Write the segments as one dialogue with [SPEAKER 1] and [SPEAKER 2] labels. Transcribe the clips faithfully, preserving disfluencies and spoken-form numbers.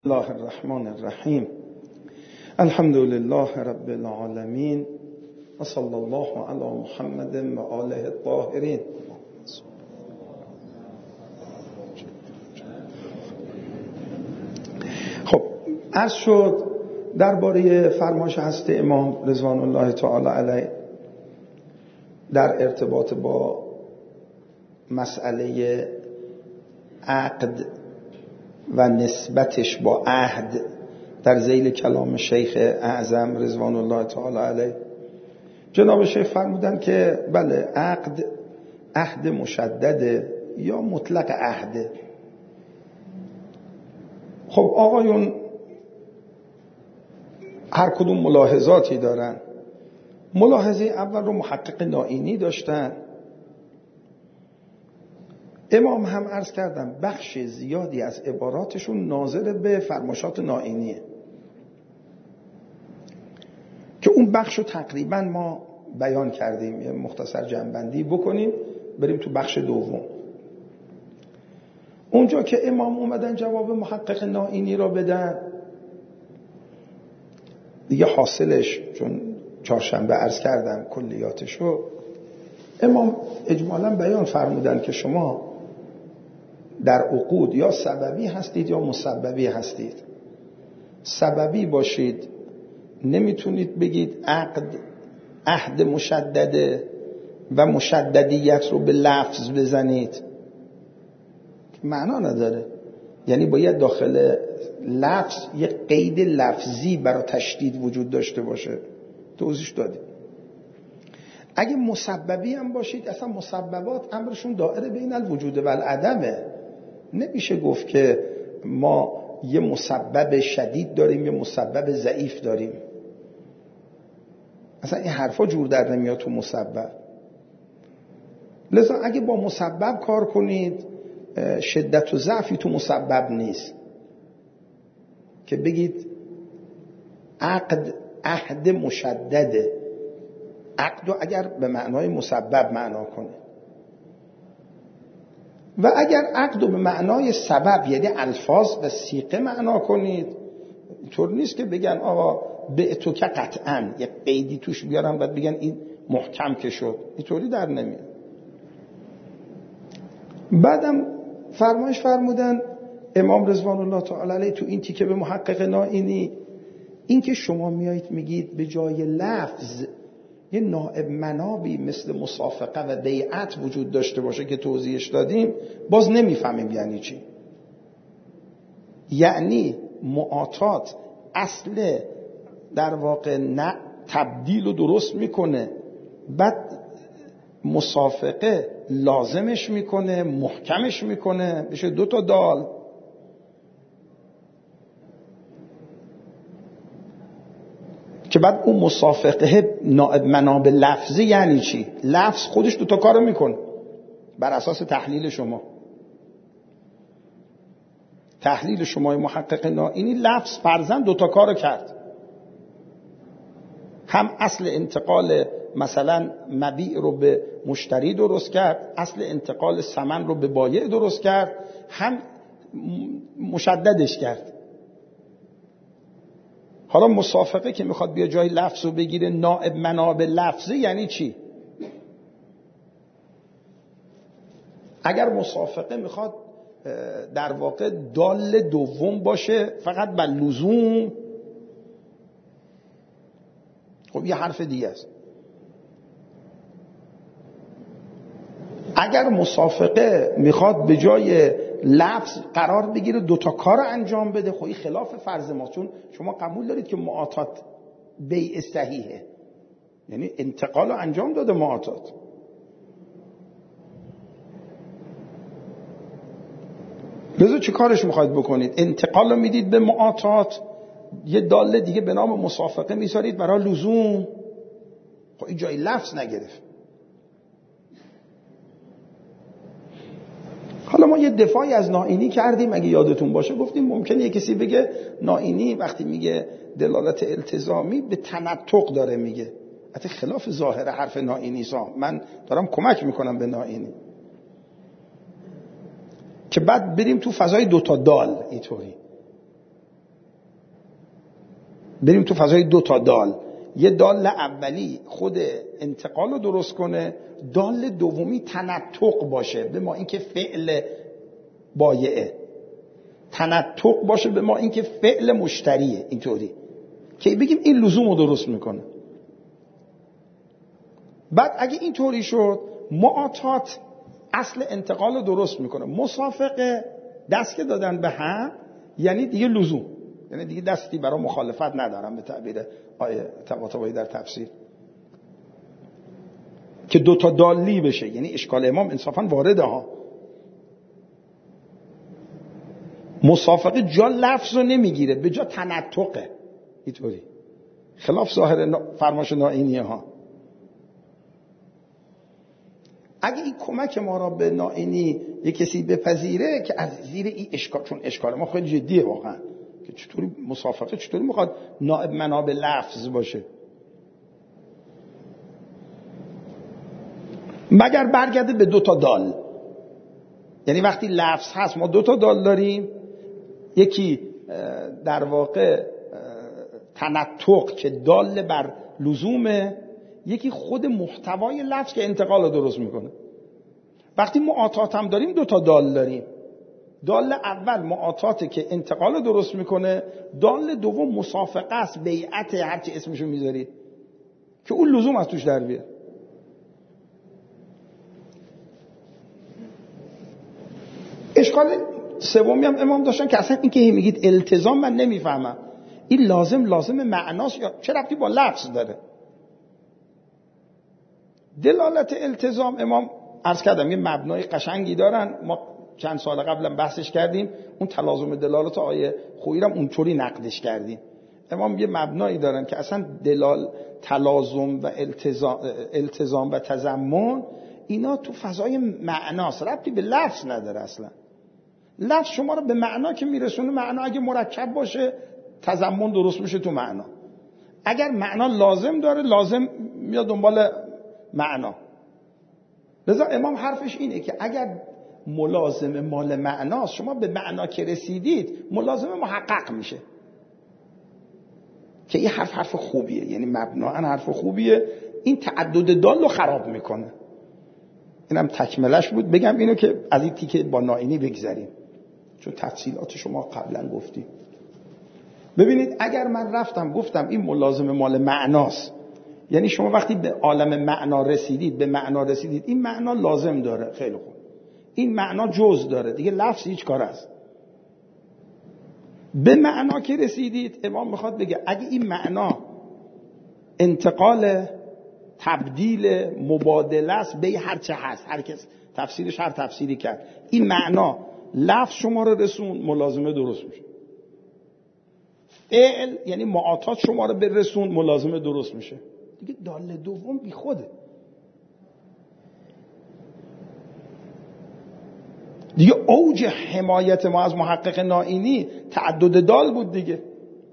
[SPEAKER 1] بسم الله الرحمن الرحیم. الحمد لله رب العالمین و صلی الله علی محمد و آله الطاهرین. خب عرض شد درباره فرمایش هست امام رضوان الله تعالی علیه در ارتباط با مسئله عقد و نسبتش با عهد در ذیل کلام شیخ اعظم رضوان الله تعالی علیه. جناب شیخ فرمودن که بله عقد عهد مشدد یا مطلق عهد. خب آقایون هر کدوم ملاحظاتی دارن. ملاحظه اول رو محقق نائینی داشتن. امام هم عرض کردم بخش زیادی از عباراتشون ناظر به فرمایشات نائینیه که اون بخش رو تقریبا ما بیان کردیم. یه مختصر جمع‌بندی بکنیم بریم تو بخش دوم. اونجا که امام اومدن جواب محقق نائینی را بدن دیگه حاصلش، چون چهارشنبه عرض کردم کلیاتشو، امام اجمالا بیان فرمودن که شما در عقود یا سببی هستید یا مسببی هستید. سببی باشید نمیتونید بگید عقد عهد مشدده و مشددیت رو به لفظ بزنید، معنا نداره. یعنی باید داخل لفظ یک قید لفظی برای تشدید وجود داشته باشه. توضیح دادیم. اگه مسببی هم باشید اصلا مسببات امرشون دائره بین الوجود و العدمه. نمیشه گفت که ما یه مسبب شدید داریم یه مسبب ضعیف داریم. اصلا این حرفا جور در نمیاد تو مسبب. لذا اگه با مسبب کار کنید شدت و ضعفی تو مسبب نیست که بگید عقد عهد مشدده. عقد رو اگر به معنای مسبب معنا کنه و اگر عقد رو به معنای سبب یعنی الفاظ و صیغه معنا کنید، اینطور نیست که بگن آقا به تو که قطعا یک قیدی توش بیارن بعد بگن این محکم که شد. اینطوری در نمیاد. بعدم فرمایش فرمودن امام رضوان الله تعالی علیه تو این تیکه به محقق نائینی، این که شما میایید میگید به جای لفظ یه نائب منابی مثل مصافقه و بیعت وجود داشته باشه که توضیحش دادیم، باز نمیفهمیم یعنی چی. یعنی معاطات اصل در واقع نه تبدیل و درست میکنه، بعد مصافقه لازمش میکنه محکمش میکنه، بشه دو تا دال. که بعد اون مصافقه نائب مناب لفظی یعنی چی؟ لفظ خودش دو تا کارو میکنه بر اساس تحلیل شما. تحلیل شما محقق نائینی لفظ فرضاً دو تا کارو کرد. هم اصل انتقال مثلا مبیع رو به مشتری درست کرد، اصل انتقال ثمن رو به بایع درست کرد، هم مشددش کرد. حالا مصافقه که میخواد بیا جای لفظ رو بگیره نائب مناب لفظی یعنی چی؟ اگر مصافقه میخواد در واقع دال دوم باشه فقط بر لزوم، خب یه حرف دیگه است. اگر مصافقه میخواد به جای لفظ قرار بگیره دوتا کار انجام بده، خب این خلاف فرض ما، چون شما قبول دارید که معاطات بیع صحیحه، یعنی انتقال رو انجام داده معاطات. لذا چه کارش میخواید بکنید؟ انتقال رو میدید به معاطات، یه داله دیگه به نام مصافقه میذارید برای لزوم. خب این جای لفظ نگرفت. حالا ما یه دفاعی از نائینی کردیم، اگه یادتون باشه گفتیم ممکنه یه کسی بگه نائینی وقتی میگه دلالت التزامی به تنطق داره میگه، حتی خلاف ظاهر حرف نائینی سا. من دارم کمک میکنم به نائینی که بعد بریم تو فضای دوتا دال. اینطوری بریم تو فضای دو تا دال. یه دال اولی خود انتقال رو درست کنه، دال دومی تنطق باشه به ما اینکه فعل بایعه، تنطق باشه به ما اینکه فعل مشتریه. اینطوری که بگیم این لزوم رو درست میکنه. بعد اگه اینطوری شد، معاطات اصل انتقال رو درست میکنه، مسافقه دست که دادن به هم یعنی دیگه لزوم، یعنی دیگه دستی برای مخالفت ندارم به تعبیر آیه طباطبایی در تفسیر، که دوتا دالی بشه. یعنی اشکال امام انصافا وارده ها. مسافقه جا لفظ رو نمیگیره، به جا تنطقه. اینطوری خلاف ظاهر فرماش نائینیه ها. اگه این کمک ما را به نائینی یک کسی بپذیره که از زیر این اشکال، چون اشکال ما خیلی جدیه واقعا، که چطوری مسافقه چطوری میخواد نائب منابع لفظ باشه، مگر برگرده به دو تا دال. یعنی وقتی لفظ هست ما دو تا دال داریم، یکی در واقع تنطق که دال بر لزومه، یکی خود محتوای لفظ که انتقال رو درست میکنه. وقتی معاطات هم داریم دو تا دال داریم. دال اول معاطاته که انتقال رو درست میکنه، دال دوم مسافقه است، بیعت، هرچی اسمشو میذاری، که اون لزوم از توش در بیاد. اشکال سومی هم امام داشتن که اصلا این که میگید التزام من نمیفهمم، این لازم لازم معناست یا چه ربطی با لفظ داره؟ دلالت التزام امام عرض کردم یه مبنای قشنگی دارن، ما چند سال قبلا بحثش کردیم، اون تلازم دلالت آیه خویی رو اونطوری نقدش کردیم. امام یه مبنایی دارن که اصلا دلال تلازم و التزام, التزام و تضمن اینا تو فضای معناست، ربطی به لفظ نداره. اصلا لفظ شما رو به معنا که میرسونه، معنا اگه مرکب باشه تضمن درست میشه تو معنا، اگر معنا لازم داره لازم میاد دنبال معنا. لذا امام حرفش اینه که اگر ملازم مال معناست، شما به معنا که رسیدید ملازم محقق میشه، که این حرف حرف خوبیه، یعنی مبناً حرف خوبیه، این تعدد دال رو خراب میکنه. اینم تکملش بود. بگم اینو که از این تیکه با نائینی بگذریم، چون تفصیلات شما قبلا گفتیم. ببینید اگر من رفتم گفتم این ملازم مال معناست، یعنی شما وقتی به عالم معنا رسیدید، به معنا رسیدید، این معنا لازم داره، خیلی خوب، این معنا جز داره، دیگه لفظ هیچ کار است. به معنا که رسیدید، امام میخواد بگه اگه این معنا انتقال، تبدیل، مبادله است به هر چه هست، هر کس تفسیرش هر تفسیری کرد، این معنا لفظ شما رو رسون، ملازمه درست میشه. فعل یعنی معاطات شما رو برسون، ملازمه درست میشه. دیگه دال دوم بی خوده. دیگه اوج حمایت ما از محقق نائینی تعدد دال بود دیگه،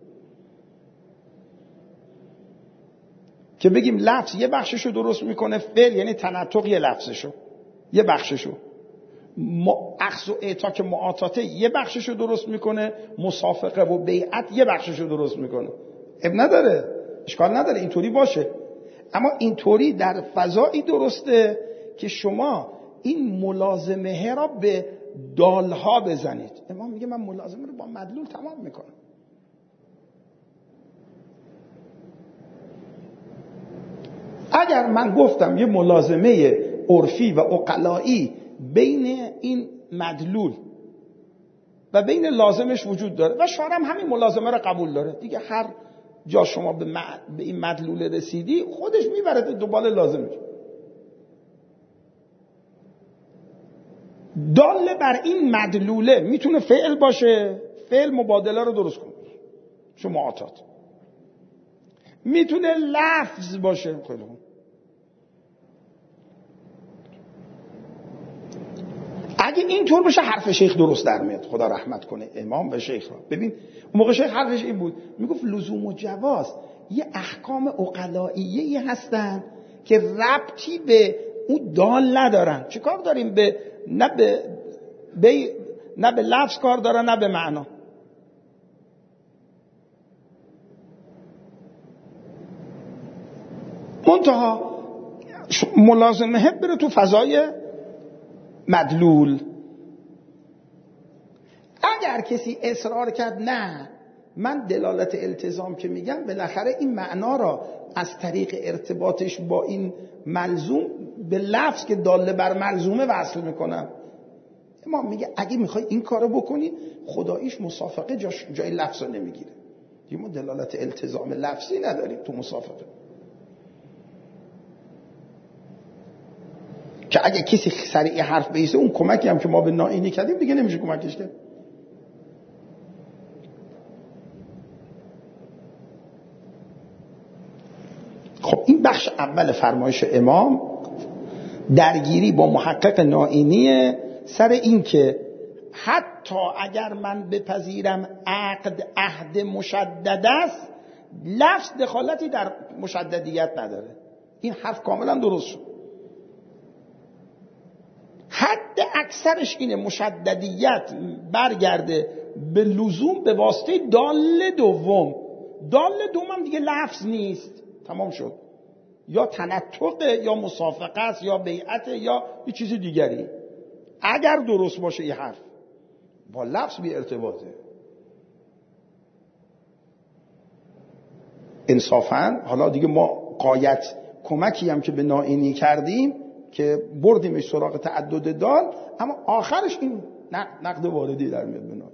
[SPEAKER 1] که بگیم لفظ یه بخششو درست میکنه، فعل یعنی تنطق یه لفظشو، یه بخششو، اخذ و اعطا که معاطاته یه بخششو درست میکنه، مسافقه و بیعت یه بخششو درست میکنه. اب نداره، اشکال نداره اینطوری باشه، اما اینطوری در فضایی درسته که شما این ملازمه را به دالها بزنید. امام میگه من ملازمه رو با مدلول تمام میکنم. اگر من گفتم یه ملازمه عرفی و عقلایی بین این مدلول و بین لازمش وجود داره و شارع همین ملازمه رو قبول داره، دیگه هر جا شما به, مد... به این مدلول رسیدی خودش میبره دنبال لازمش. دال بر این مدلوله میتونه فعل باشه، فعل مبادله رو درست کنه، شما معاطات، میتونه لفظ باشه. خیلی خوب، اگه اینطور بشه حرف شیخ درست در میاد، خدا رحمت کنه امام و شیخ را. ببین اون موقع شیخ حرفش این بود، میگفت لزوم و جواز یه احکام عقلائیه هستن که ربطی به اون دال ندارن. چه کار داریم به نه به, به نه به لفظ کار دارن نه به معنا. منتها ملازمه بره تو فضای مدلول. اگر کسی اصرار کرد نه من دلالت التزام که میگم بالاخره این معنا را از طریق ارتباطش با این ملزوم به لفظ که داله بر ملزومه وصل میکنم، امام میگه اگه میخوای این کارو بکنی خداییش مسافقه جاش جای لفظ رو نمیگیره. دیگه ما دلالت التزام لفظی نداریم تو مسافقه، که اگه کسی سریع حرف بیسته اون کمکی هم که ما به نائینی کردیم دیگه نمیشه کمکش کرد. خب این بخش اول فرمایش امام درگیری با محقق نائینی سر این که حتی اگر من بپذیرم عقد عهد مشدد است لفظ دخالتی در مشددیت نداره. این حرف کاملا درست شد. حد اکثرش اینه مشددیت برگرده به لزوم به واسطه دال دوم. دال دوم هم دیگه لفظ نیست، تمام شد. یا تنطقه یا مسافقه است یا بیعت یا یه چیز دیگری. اگر درست باشه یه حرف با لفظ بی ارتباطه. انصافاً حالا دیگه ما قایت کمکی هم که به نائینی کردیم که بردیمش سراغ تعدد دال، اما آخرش این نقد واردی در میاد به نائین.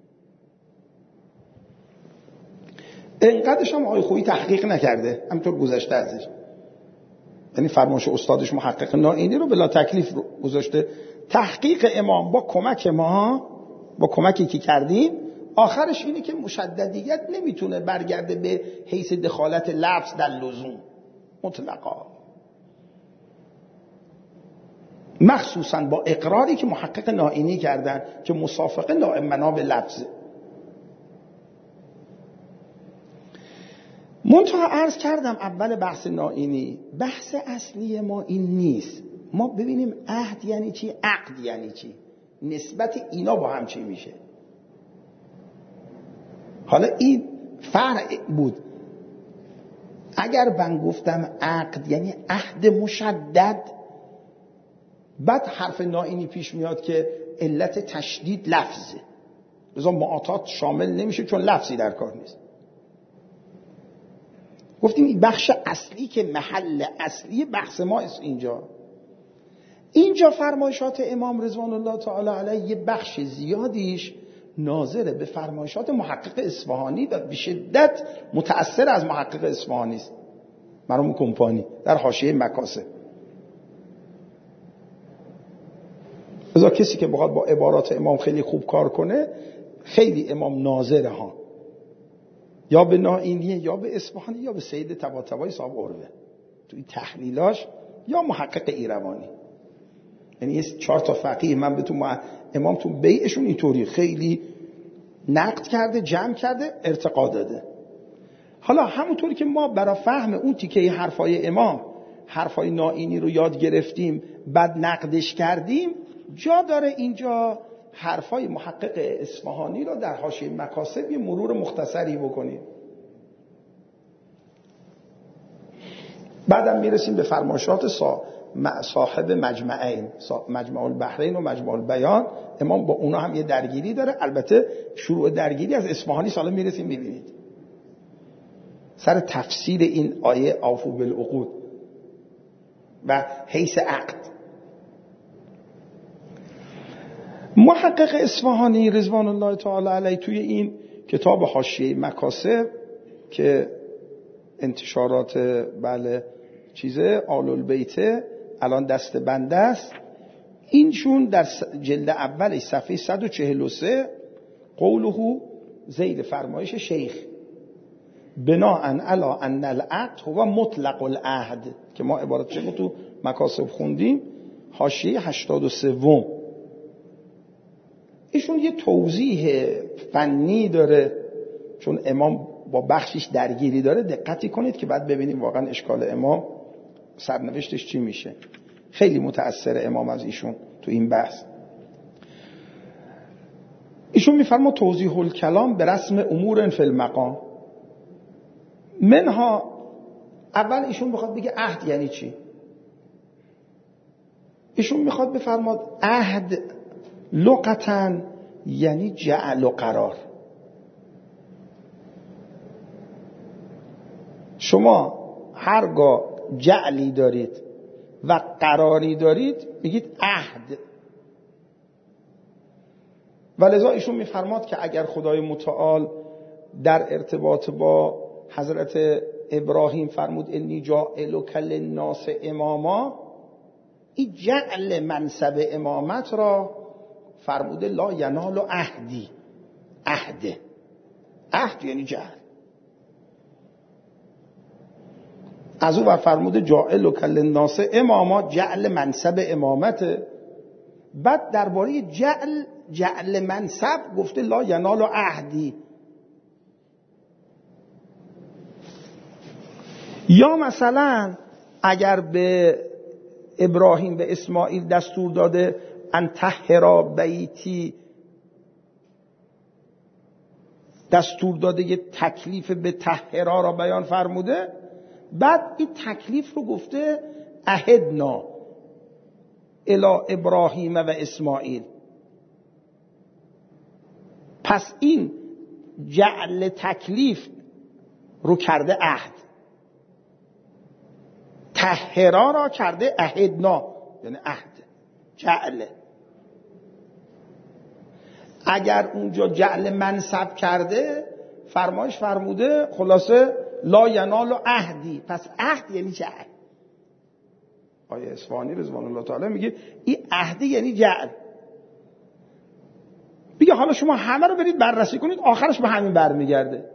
[SPEAKER 1] اینقدرش هم آقای خویی تحقیق نکرده، همینطور گذشته ازش. یعنی فرمایش استادش محقق نائینی رو بلا تکلیف رو گذاشته. تحقیق امام با کمک ما، با کمکی که کردیم، آخرش اینه که مشددیت نمیتونه برگرده به حیث دخالت لفظ در لزوم مطلقا، مخصوصا با اقراری که محقق نائینی کردن که مسافقه نائم بنا به لفظه. منتها عرض کردم اول بحث نائینی بحث اصلی ما این نیست. ما ببینیم عهد یعنی چی، عقد یعنی چی، نسبت اینا با هم چی میشه. حالا این فرع بود. اگر من گفتم عقد یعنی عهد مشدد، بعد حرف نائینی پیش میاد که علت تشدید لفظه، لذا معاطات شامل نمیشه چون لفظی در کار نیست. گفتیم این بخش اصلی که محل اصلی بحث ما است. اینجا اینجا فرمایشات امام رضوان الله تعالی علیه یه بخش زیادیش ناظر به فرمایشات محقق اصفهانی و به شدت متأثر از محقق اصفهانی است، مرحوم کمپانی در حاشیه مکاسب. لذا کسی که بخواد با عبارات امام خیلی خوب کار کنه، خیلی امام ناظره ها، یا به نائینیه یا به اصفهانی یا به سید طباطبایی صاحب عروه توی تحلیلاش، یا محقق ایروانی. یعنی چهار تا فقیه من به تو مع... امام تو بیعشون اینطوری خیلی نقد کرده، جمع کرده، ارتقا داده. حالا همونطوری که ما برای فهم اون تیکه حرفای امام حرفای نائینی رو یاد گرفتیم بعد نقدش کردیم، جا داره اینجا حرفای محقق اصفهانی رو در حاشیه مکاسب یه مرور مختصری بکنیم. بعدم میرسیم به فرمایشات صاحب مجمعین، مجمع البحرین و مجمع البیان. امام با اونا هم یه درگیری داره. البته شروع درگیری از اصفهانی سالا میرسیم میبینید سر تفسیر این آیه اوفوا بالعقود و حیث عقد. محقق اصفهانی رضوان الله تعالی علیه توی این کتاب حاشیه مکاسب که انتشارات بله چیزه آل البیت الان دست بنده است، اینشون در جلد اولش صفحه صد و چهل و سه قوله زیر فرمایش شیخ بناءً علی ان العقد هو مطلق العهد که ما عبارت چه تو مکاسب خوندیم، حاشیه هشتاد و سه. ایشون یه توضیح فنی داره، چون امام با بخشش درگیری داره. دقتی کنید که بعد ببینیم واقعا اشکال امام سرنوشتش چی میشه. خیلی متأثر امام از ایشون تو این بحث. ایشون میفرما توضیح الکلام به رسم امور فی المقام منها اول ایشون میخواد بگه عهد یعنی چی. ایشون میخواد بفرماد عهد لغتاً یعنی جعل و قرار. شما هرگاه جعلی دارید و قراری دارید میگید عهد. ولذا ایشون میفرماد که اگر خدای متعال در ارتباط با حضرت ابراهیم فرمود انی جاعلک للناس اماما، این جعل منصب امامت را فرموده لا ینال عهدی. عهد عهد یعنی جعل. از او فرموده جاعلک للناس اماما، جعل منصب امامت. بعد درباره جعل جعل منصب گفته لا ینال عهدی. یا مثلا اگر به ابراهیم به اسماعیل دستور داده ان طهرا بیتی، دستور داده یه تکلیف به طهرا را بیان فرموده، بعد این تکلیف رو گفته عهدنا الی ابراهیم و اسماعیل. پس این جعل تکلیف رو کرده عهد، طهرا را کرده عهدنا یعنی عهد جعل. اگر اونجا جعل منصب کرده فرمایش فرموده خلاصه لا ینال عهدی، پس عهد یعنی جعل. آیه اصفهانی رضوان الله تعالی میگه این عهد یعنی جعل. میگه حالا شما همه رو برید بررسی کنید آخرش به همین برمیگرده.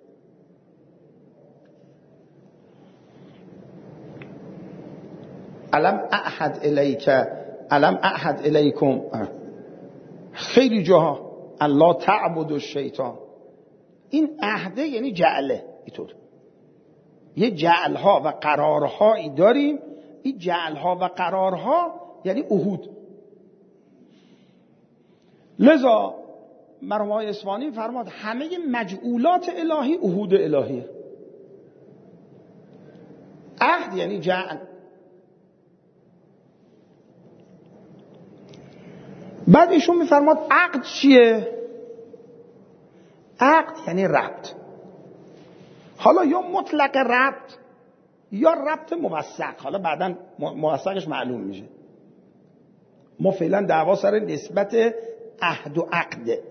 [SPEAKER 1] علم اعهد الیک علم اعهد الیکم، خیلی جاها الله تعبد الشیطان. این عهده یعنی جعله. اینطور یه جعلها و قرارهایی داریم، این جعلها و قرارها یعنی عهود. لذا مرحوم آقای اصفهانی فرماد همه مجعولات الهی عهود الهیه. عهد یعنی جعل. بعد ایشون میفرماد عقد چیه؟ عقد یعنی ربط. حالا یا مطلق ربط یا ربط موثق. حالا بعداً موثقش معلوم میشه. ما فعلا دعوا سر نسبت عهد و عقده.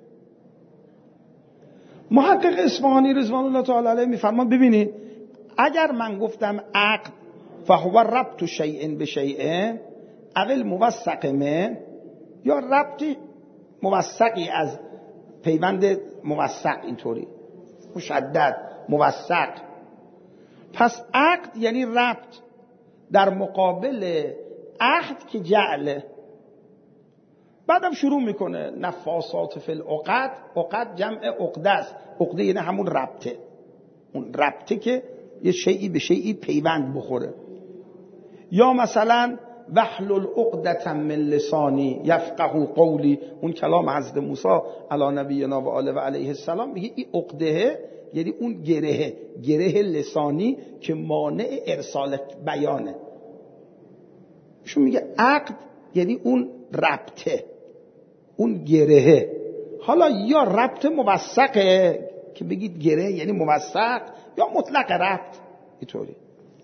[SPEAKER 1] محقق اصفهانی رضوان الله تعالی علیه میفرماد ببینید اگر من گفتم عقد فهو ربط شیء بشیء اول موثق من، یا ربطی موثقی از پیوند موثق، اینطوری مشدد موثق. پس عقد یعنی ربط در مقابل عهد که جعله. بعدم شروع میکنه نفاسات فی العقد. عقد جمع عقده است. عقده یعنی همون ربطه، اون ربطه که یه شیئی به شیئی پیوند بخوره. یا مثلا وحلل عقدة من لسانی یفقهوا قولی، اون کلام حضرت موسی علی نبینا و آله و علیه السلام. میگه این عقده یعنی اون گره، گره لسانی که مانع ارسال بیانه. شون میگه عقد یعنی اون ربطه، اون گره. حالا یا ربط موثقه که بگید گره یعنی موثق، یا مطلق ربط. اینطوری.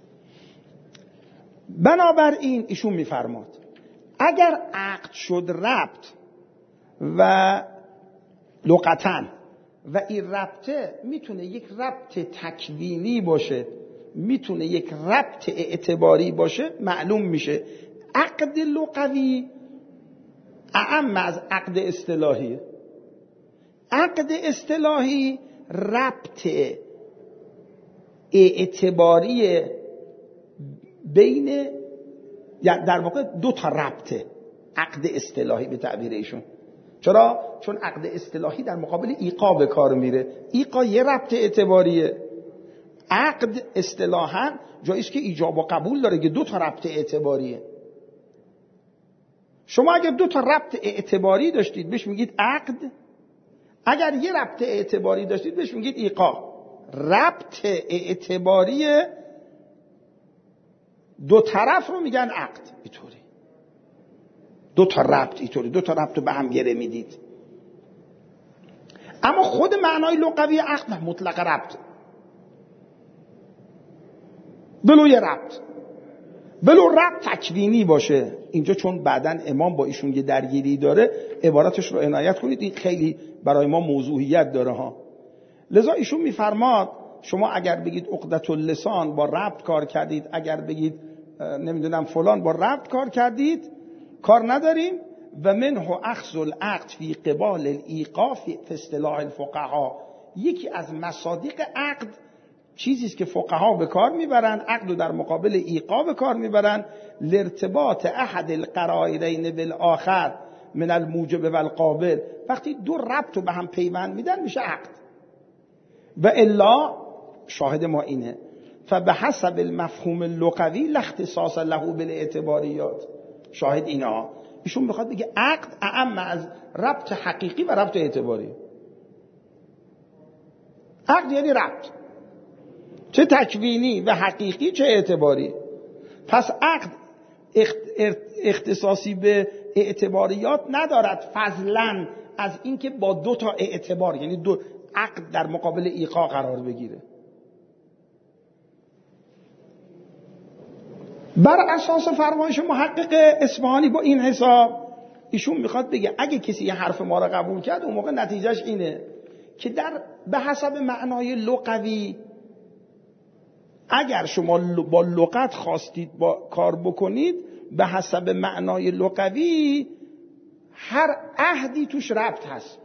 [SPEAKER 1] بنابراین ایشون میفرماد اگر عقد شد ربط و لغتاً، و این ربطه میتونه یک ربط تکوینی باشه، میتونه یک ربط اعتباری باشه، معلوم میشه عقد لغوی اعم از عقد اصطلاحی. عقد اصطلاحی ربط اعتباری بین، یعنی در واقع دو تا ربطه. عقد اصطلاحی به تعبیر ایشون. چرا؟ چون عقد اصطلاحی در مقابل ایقا به کار میره. ایقا یه ربط اعتباریه. عقد اصطلاحاً جایی است که ایجاب و قبول داره که دو تا ربط اعتباریه. شما اگر دو تا ربط اعتباری داشتید بهش میگید عقد، اگر یه ربط اعتباری داشتید بهش میگید ایقا. ربط اعتباری دو طرف رو میگن عقد. اینطوری دو تا ربط، اینطوری دو تا ربط رو به هم گره میدید. اما خود معنای لغوی عقد مطلق ربط، بلو یه ربط، بلو ربط تکوینی باشه. اینجا چون بعدن امام با ایشون یه درگیری داره، عبارتش رو عنایت کنید، این خیلی برای ما موضوعیت داره ها. لذا ایشون میفرماد شما اگر بگید عقدة اللسان با ربط کار کردید، اگر بگید نمیدونم فلان با ربط کار کردید، کار نداریم. و منه اخذ العقد فی قبال الایقاف فی اصطلاح الفقهاء. یکی از مصادیق عقد چیزی است که فقها به کار میبرن، عقد رو در مقابل ایقاع به کار میبرن، لارتباط احد القرائنین بالآخر من الموجب والقابل. وقتی دو ربط رو به هم پیوند میدن میشه عقد. و الا شاهد ما اینه فبحسب المفهوم اللغوی لا اختصاص له بالاعتباریات. شاهد اینا ایشون میخواد بگه عقد اعم از ربط حقیقی و ربط اعتباری. عقد یعنی ربط، چه تکوینی و حقیقی چه اعتباری. پس عقد اختصاصی به اعتباریات ندارد فضلا از اینکه با دو تا اعتبار، یعنی دو عقد در مقابل ایقاع قرار بگیره. بر اساس فرمایش محقق اصفهانی با این حساب ایشون میخواد بگه اگه کسی یه حرف ما را قبول کرد اون موقع نتیجهش اینه که در به حسب معنای لغوی اگر شما با لغت خواستید با کار بکنید، به حسب معنای لغوی هر عهدی توش ربط هست،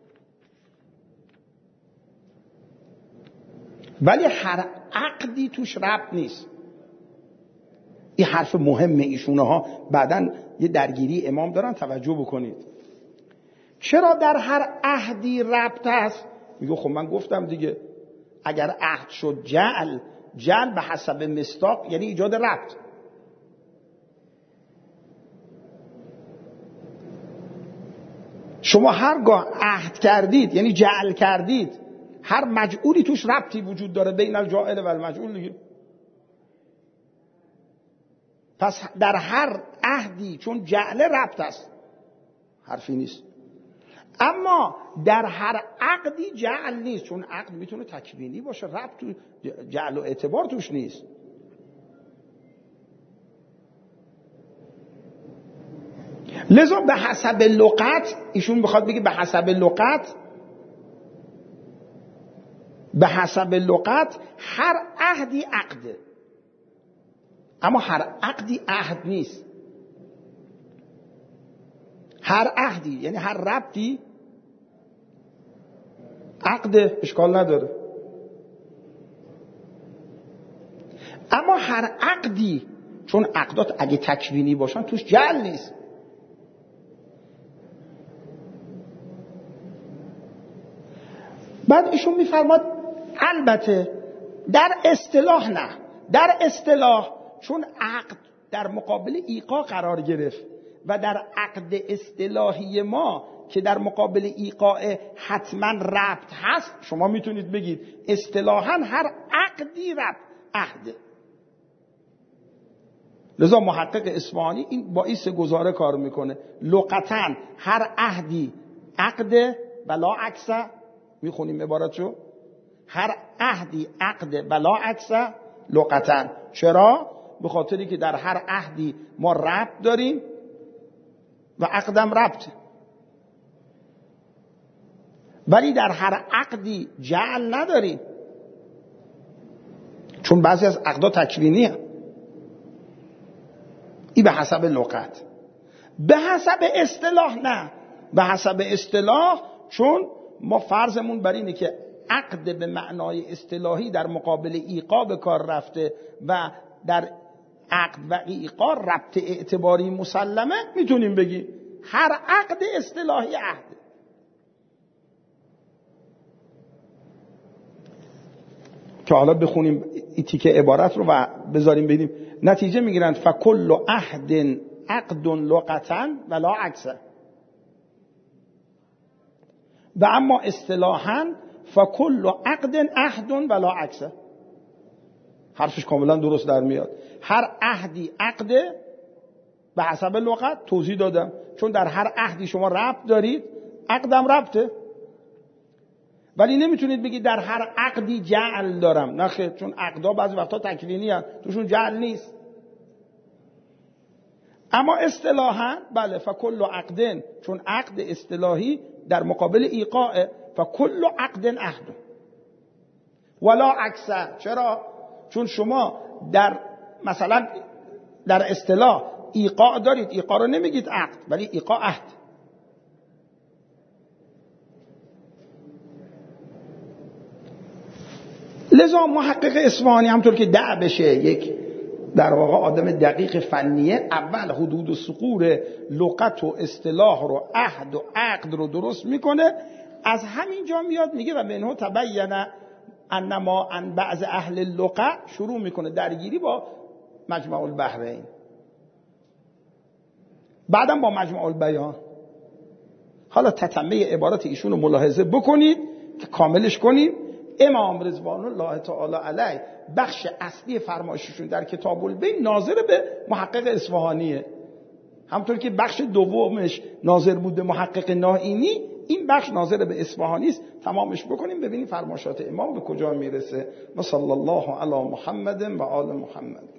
[SPEAKER 1] ولی هر عقدی توش ربط نیست. این حرف مهمه ایشونه ها، بعدن یه درگیری امام دارن توجه بکنید. چرا در هر عهدی ربط هست؟ میگه خب من گفتم دیگه اگر عهد شد جعل، جعل به حسب مصداق یعنی ایجاد ربط. شما هرگاه عهد کردید یعنی جعل کردید، هر مجعولی توش ربطی وجود داره بین الجاعل و المجعول دیگه. پس در هر عهدی چون جعل ربط است حرفی نیست، اما در هر عقدی جعل نیست، چون عقد میتونه تکوینی باشه، ربط تو جعل و اعتبار توش نیست. لذا به حسب لغت ایشون بخواد بگه به حسب لغت به حسب لغت هر عهدی عقده، اما هر عقدی عهد نیست. هر عهدی یعنی هر ربطی عقد اشکال نداره، اما هر عقدی چون عقدات اگه تکوینی باشن توش جعل نیست. بعد ایشون میفرماد البته در اصطلاح نه، در اصطلاح چون عقد در مقابل ایقاع قرار گرفت و در عقد اصطلاحی ما که در مقابل ایقاع حتما ربط هست، شما میتونید بگید اصطلاحاً هر عقدی ربط عهده. لذا محقق اصفهانی این با این سه گزاره کار میکنه. لغتاً هر عهدی عقده بلا عکسه، میخونیم عبارتشو، هر عهدی عقده بلا عکسه لغتاً. چرا؟ به خاطری که در هر عهدی ما ربط داریم و عقدم ربطه، ولی در هر عقدی جعل نداریم چون بعضی از عقدا تکوینی هم. این به حسب لغت. به حسب اصطلاح نه، به حسب اصطلاح چون ما فرضمون بر اینه که عقد به معنای اصطلاحی در مقابل ایقاع به کار رفته و در عقد و ایقاع ربط اعتباری مسلمه، میتونیم بگیم هر عقد اصطلاحی عهد. که حالا بخونیم این تیکه عبارت رو و بذاریم ببینیم نتیجه میگیرن فکل عهد عقد لغتا ولا عکسه و اما اصطلاحا فکل عقد عهد ولا عکسه. حرفش کاملا درست در میاد. هر عهدی عقده به حسب لغت توضیح دادم، چون در هر عهدی شما ربط دارید، عقدم ربطه. ولی نمیتونید بگید در هر عقدی جعل دارم، نه خیر، چون عقدا بعضی وقتا تکوینی هست، توشون جعل نیست. اما اصطلاحاً بله، فکل عقدن، چون عقد اصطلاحی در مقابل ایقاع، فکل عقدن عهد ولا اکثر. چرا؟ چون شما در مثلا در اصطلاح ایقاع دارید، ایقاع رو نمیگید عقد، ولی ایقاع عهد. لذا محقق اصفهانی همطور که دع بشه یک در واقع آدم دقیق فنیه، اول حدود و ثغور لغت و اصطلاح رو، عهد و عقد رو درست میکنه. از همین جا میاد میگه و منه تبین انما ان بعض اهل اللغه، شروع میکنه درگیری با مجمع البحرین، بعدم با مجمع البیان. حالا تتمه عبارت ایشون رو ملاحظه بکنید که کاملش کنیم. امام رضوان الله تعالی علیه بخش اصلی فرمایششون در کتاب البین ناظر به محقق اصفهانیه، همطور که بخش دومش ناظر بود به محقق نائینی، این بخش ناظر به اصفهانی است. تمامش بکنیم ببینیم فرمایشات امام به کجا میرسه. و صلی الله علی محمد و آل محمد.